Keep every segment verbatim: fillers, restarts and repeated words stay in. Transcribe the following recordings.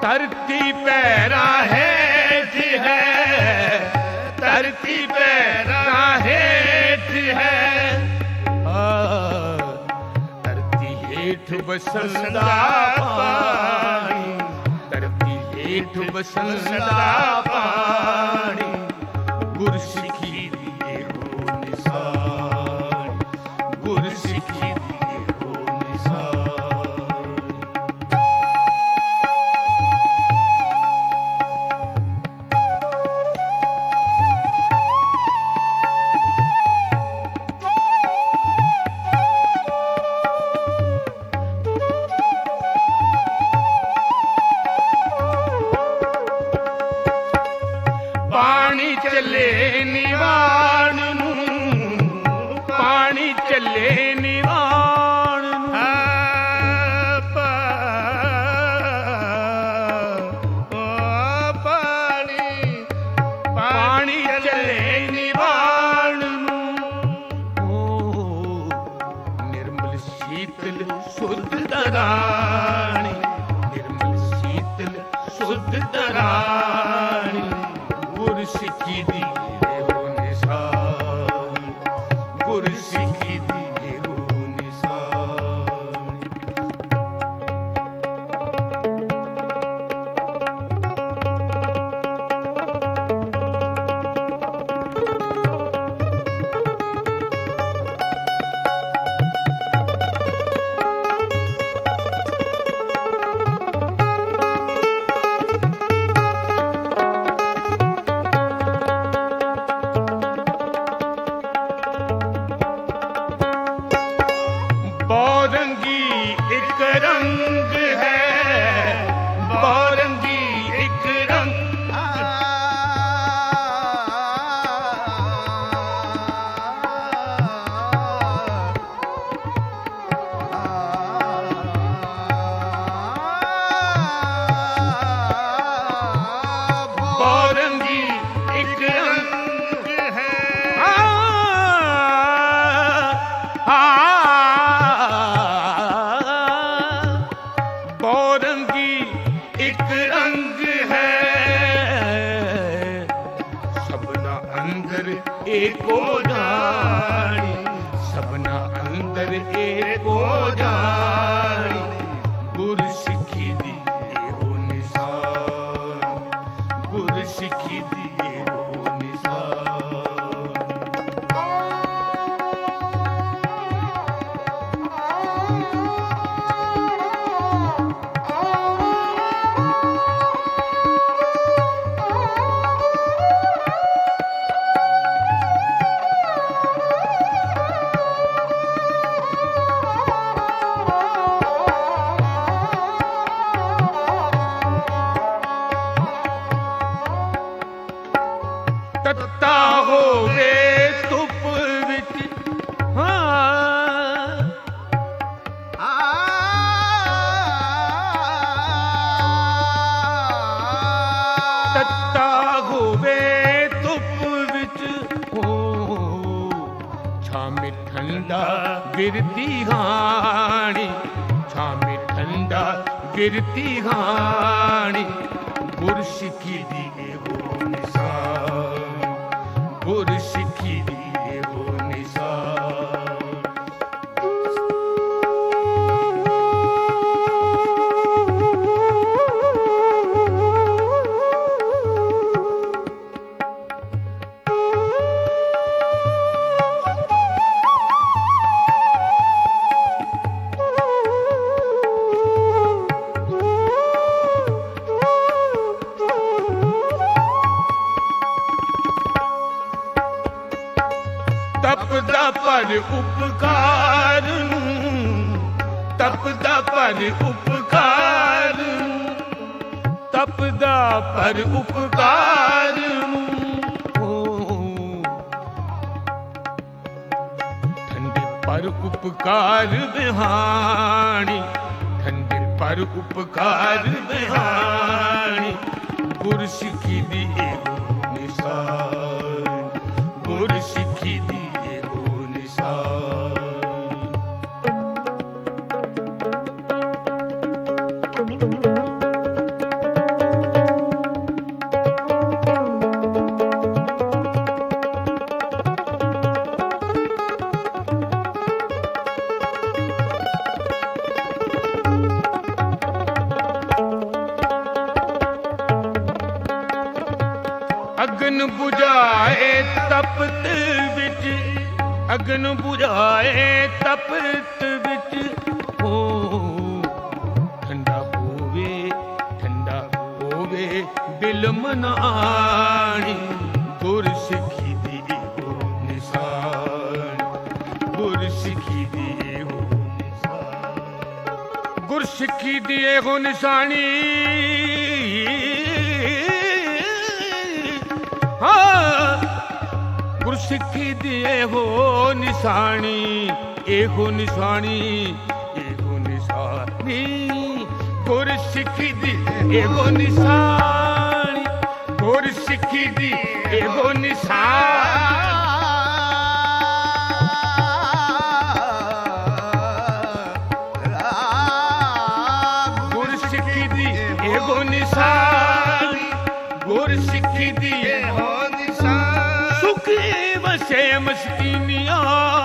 ਧਰਤੀ ਪੈਰਾਂ ਹੇਠ ਹੈ, ਧਰਤੀ ਪੈਰਾਂ ਹੇਠ ਹੈ। ਆ ਧਰਤੀ ਹੇਠ ਵਸਣ ਦਾ ਪਾਣੀ, ਧਰਤੀ ਹੇਠ ਵਸਣ ਦਾ ਪਾਣੀ, ਗੁਰਸਿੱਖੀ ਦੀ ਇਹੋ ਨਿਸ਼ਾਨ, ਗੁਰਸਿੱਖੀ ਦੀ ਇਹੋ ਨਿਸ਼ਾਨ। ਪਾਣੀ ਚੱਲੇ ਨਿਵਾਣ ਨੂੰ, ਪਾਣੀ ਚੱਲੇ ਨਿਵਾਣ ਨੂੰ, ਪਾਣੀ ਪਾਣੀ ਚੱਲੇ ਨਿਵਾਣ ਨੂੰ। ਓ ਨਿਰਮਲ ਸ਼ੀਤਲ ਸੁਧ ਦਰਾਣੀ, ਨਿਰਮਲ ਸ਼ੀਤਲ ਸੁਧ ਦਰਾਣੀ, ਗੁਰਸਿੱਖੀ ਦੀ ਇਹੋ ਨਿਸ਼ਾਨ, ਗੁਰਸਿੱਖੀ ਦੀ ਇਹੋ ਨਿਸ਼ਾਨ। ਬਹੁਰੰਗੀ ਇੱਕ ਰੰਗ ਹੈ, ਬਹੁਰੰਗੀ ਇੱਕ ਰੰਗ, ਬਹੁਰੰਗੀ ਇੱਕ ਰੰਗ ਹੈ। ਬਹੁਰੰਗੀ ਇੱਕ ਰੰਗ ਹੈ, ਸਭਨਾ ਅੰਦਰ ਏਕੋ ਜਾਣੀ, ਸਭਨਾ ਅੰਦਰ ਏਕੋ ਜਾਣੀ, ਗੁਰਸਿੱਖੀ ਦੀ ਇਹੋ ਨਿਸ਼ਾਨ, ਗੁਰਸਿੱਖੀ ਦੀ ਇਹੋ ਨਿਸ਼ਾਨ। ਤੱਤਾ ਹੋਵੇ ਧੁੱਪ ਵਿੱਚ, ਹਾਂ ਤੱਤਾ ਹੋਵੇ ਧੁੱਪ ਵਿੱਚ, ਹੋ ਛਾਵੇਂ ਠੰਡਾ ਬਿਰਤੀ ਹਾਣੀ, ਛਾਵੇਂ ਠੰਡਾ ਬਿਰਤੀ ਹਾਣੀ, ਗੁਰਸਿੱਖੀ ਦੀ ਇਹੋ ਨਿਸ਼ਾਨ, ਗੁਰਸਿੱਖੀ ਦੀ ਇਹੋ ਨਿਸ਼ਾਨ। ਤਪਦਾ ਪਰ ਉਪਕਾਰ ਨੂੰ, ਤਪਦਾ ਪਰ ਉਪਕਾਰ ਨੂੰ, ਤਪਦਾ ਪਰ ਉਪਕਾਰ ਨੂੰ, ਠੰਡੇ ਪਰ ਉਪਕਾਰ ਵਿਹਾਣੀ, ਠੰਡੇ ਪਰ ਉਪਕਾਰ ਵਿਹਾਣੀ, ਗੁਰਸਿੱਖੀ ਦੀ ਇਹੋ ਨਿਸ਼ਾਨ, ਗੁਰਸਿੱਖੀ ਦੀ ਇਹੋ ਨਿਸ਼ਾਨ। अगन बुझाए तपत विच, अगन बुझाए तपत विच, हो ठंडा होवे ठंडा होवे दिल मनाणी, गुर सिखी दी हो निशान, गुर सिखी दी हो निशान, गुर सिखी दी हो निशानी। गुर सिखी दिए हो निशानी, एहो निशानी, एहो निशानी, गुर सिखी दी एहो निशानी, गुर सिखी दी एहो निशानी, गुर सिखी दी एहो निशानी, गुर सिखी दी एहो वसे मस्कीनिया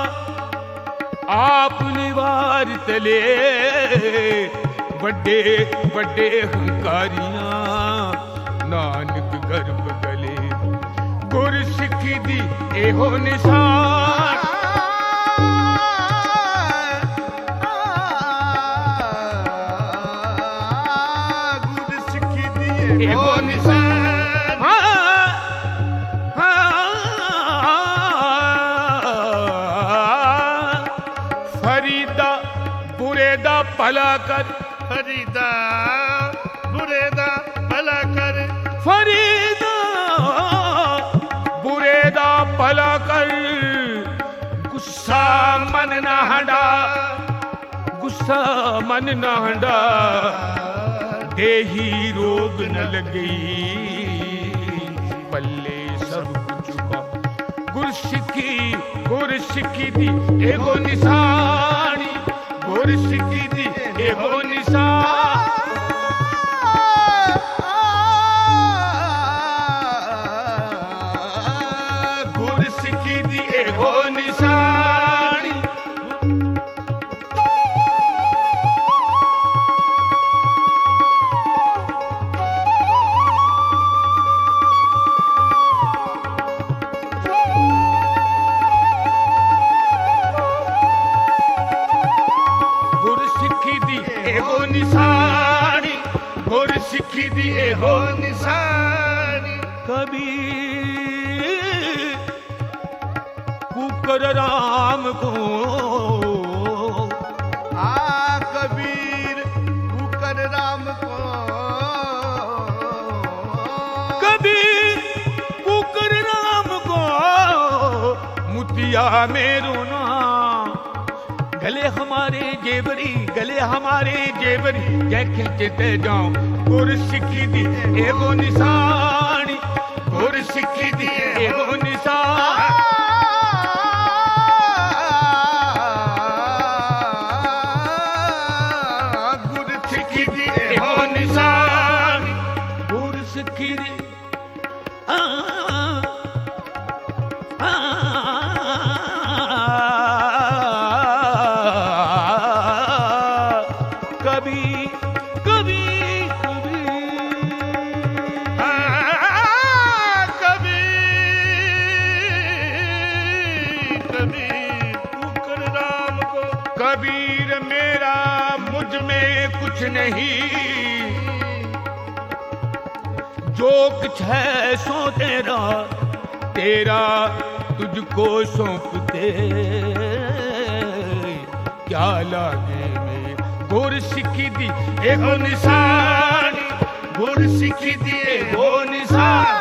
आप निवार तले, बड़े बड़े हंकारियां नानक गर्भ गले, गुर सिखी दी एहो निशान, गुर सिखी दी एहो निशान। फरीदा बुरे दा भला कर, फरीदा बुरे दा भला कर, फरीदा बुरे दा भला कर, गुस्सा मन ना हंडा, गुस्सा मन ना हंडा, देही रोग न लगी, पल्ले सब कुछ का, गुर सिखी गुर सिखी दी एगो निशानी, गुर सिखी दी एगो निशानी, गुर सिखी दी एगो निशानी। एहो निशानी, गुर सिखी दी एहो निशानी, कबीर कुकर राम को, आ कबीर कुकर राम को, कबीर कुकर राम को, मुतिया मेरो ना, गले हमारे जेवरी, गले हमारे जेवरी, जय खिलते जाऊं, गुर सिखी दी एगो निशानी, गुर सिखी दी एगो निशानी, गुर सिखी दी एगो निशानी, गुर सिखी दी कबीर मेरा मुझ में कुछ नहीं, जो कुछ है सो तेरा, तेरा तुझको सौंपते, क्या लागे में, गुर सिखी दी एगो निशानी, गुर सिखी दी एगो निशानी,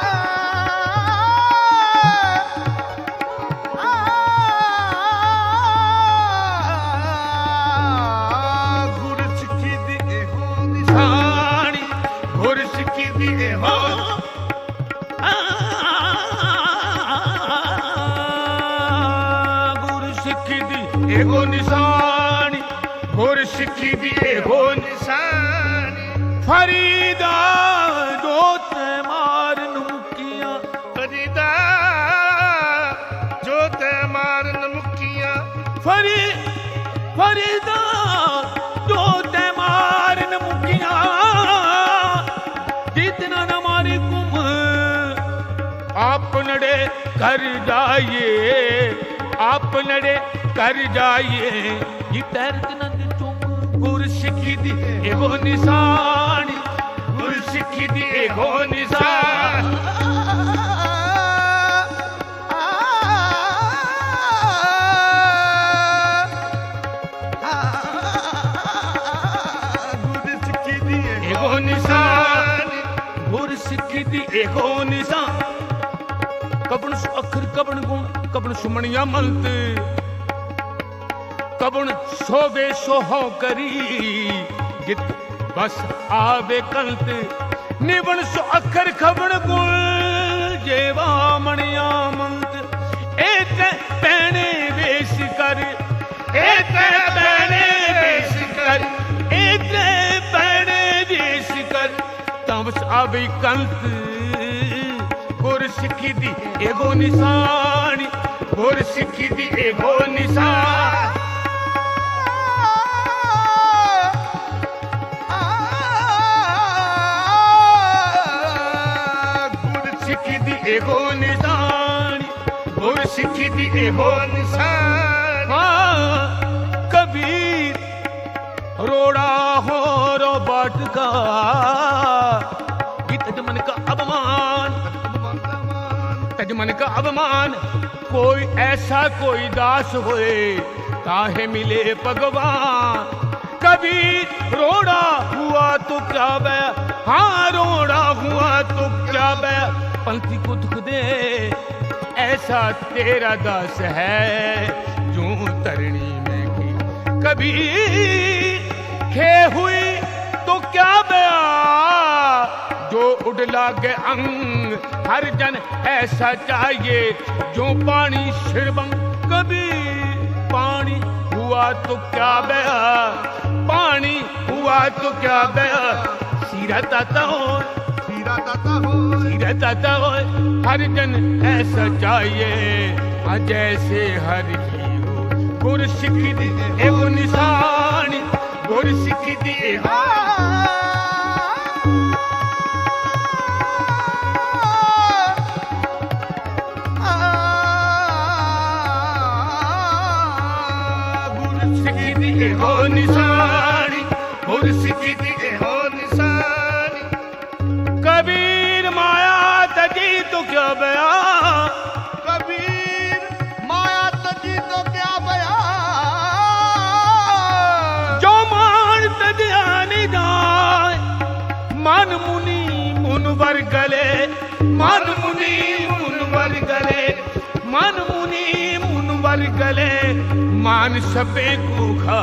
एगो निशानी, गुर सिखी दी एगो निशानी, फरीदा दो ते मारन मुकिया, फरीदा जो ते मारन मुकिया, फरी फरीदा दो ते मारन मुकिया, जितना न मारे कुम कर जाइए आप नड़े कर जाइए ये तैरत नंद चुम गुर सिखी दी एगो निशान गुर सिखी दी एगो निशान एगो निशान गुर सिखी दी एगो निशान कबन सु अखर कबन गुण कबन सुमणिया मलत कबन सोवे सोहो करी जित बस आवे कलत निबन सु अखर खबन गुण जेवा मणिया मलत एक पैने वेश कर एक पैने वेश कर एक पैने वेश कर तमस आवे कलत गुर सिखी दी एगो निशान गुर सिखी दी एगो निशान गुर सिखी दी एगो निशान गुर सिखी दी एगो निशान कबीर रोड़ा हो रो बाट का तजमन का अपमान तजमन का अपमान कोई ऐसा कोई दास होए ताहे मिले भगवान कभी रोड़ा हुआ तो क्या बे हाँ रोड़ा हुआ तो क्या बे पंक्ति को दुख दे ऐसा तेरा दास है जो तरणी में की कभी खे हुई तो क्या बया जो उड़ लागे अंग हर जन ऐसा चाहिए जो पानी शिरबंग कभी पानी हुआ तो क्या बया पानी हुआ तो क्या बया सीरा ताता हो सीरा ताता हो सीरा ताता हो हर जन ऐसा चाहिए जैसे हर की हो गुर सिखी दी एगो निशान गुर सिखी दी एगो एगो निशानी गुर सिखी दी एगो निशानी कबीर माया तजी तो क्या बया कबीर माया तजी तो क्या बया जो मान तजानी जाए मन मुनि मुनवर गले मन मुनि मुनवर गले मन मुनि मुनवर गले मान सबे को खा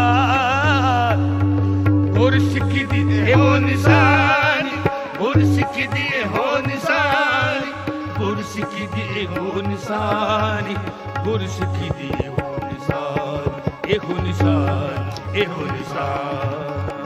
गुर सिखी दी एगो निशान गुर सिखी दी एगो निशान गुर सिखी दी एगो निशान गुर सिखी दी एगो निशान एगो निशान एगो निशान